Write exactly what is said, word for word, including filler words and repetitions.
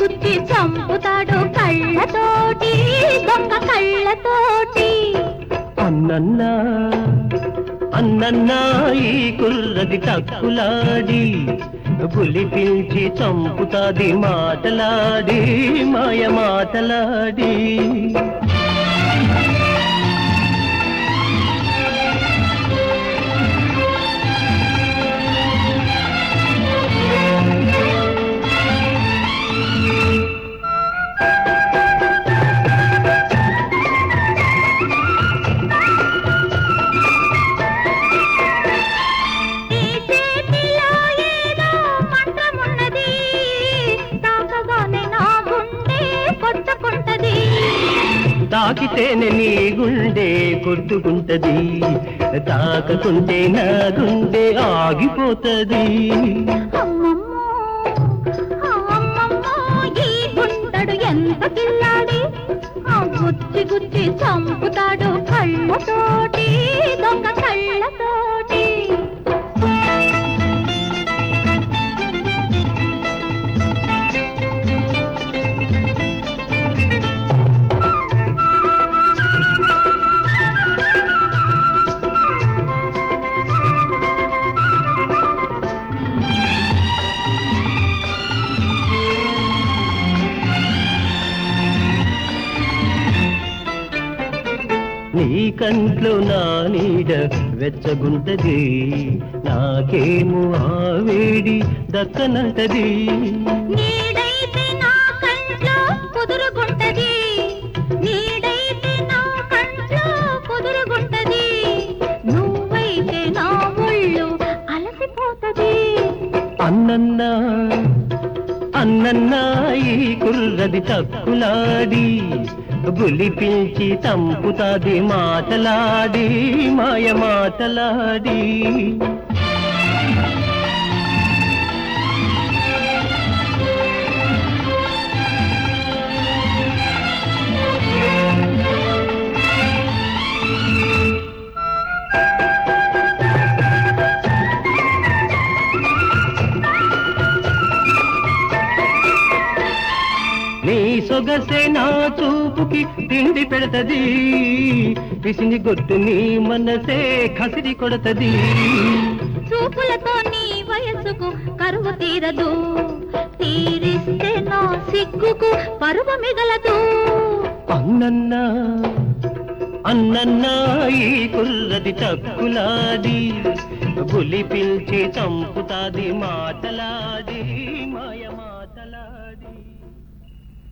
గుచ్చి చంపుతాడు కళ్ళతోటి దొంగ కళ్ళతోటి. అన్నన్నా అన్నన్నా ఈ కుర్రది తక్కులాడి పులి పిలిచి చంపుతాది మాటలాడి మాయ మాటలాడి. తాకితేనే నీ గుండె కొట్టుకుంటది, తాకకుంటే నా గుండె ఆగిపోతది. ఈ గుండెడు ఎంత కిల్లాడి గుచ్చి గుచ్చి చంపుతాడు కళ్ళతోటి దొంగ కళ్ళతోటి. నీ కంట్లో నా నీడ వెచ్చగుంటది, నాకేమో ఆ వేడి దక్కనంటది. నీడైతే నా కంట్లో కుదురుగుంటది, నీడైతే నా కంట్లో కుదురుగుంటది, నువ్వైతే నా ఒళ్ళు అలసిపోతది. అన్నన్నా అన్నన్నా ఈ కుర్రది తక్కులాడి బులి పిలిచి చంపుతాది మాటలాడి మాయ మాటలాడి. నీ సొగసే నా చూపుకి తిండి పెడతది, పిసిని గొట్టు నీ మనసే కసిరి కొడతది. చూపులతో నీ వయసుకు కరువు తీరదు, తీరిస్తే నా సిగ్గుకు పరువు మిగలదు. అన్నన్నా అన్నన్నా ఈ కుర్రది తక్కులాడి పులి పిలిచి చంపుతాది మాటలాడి మాయమా.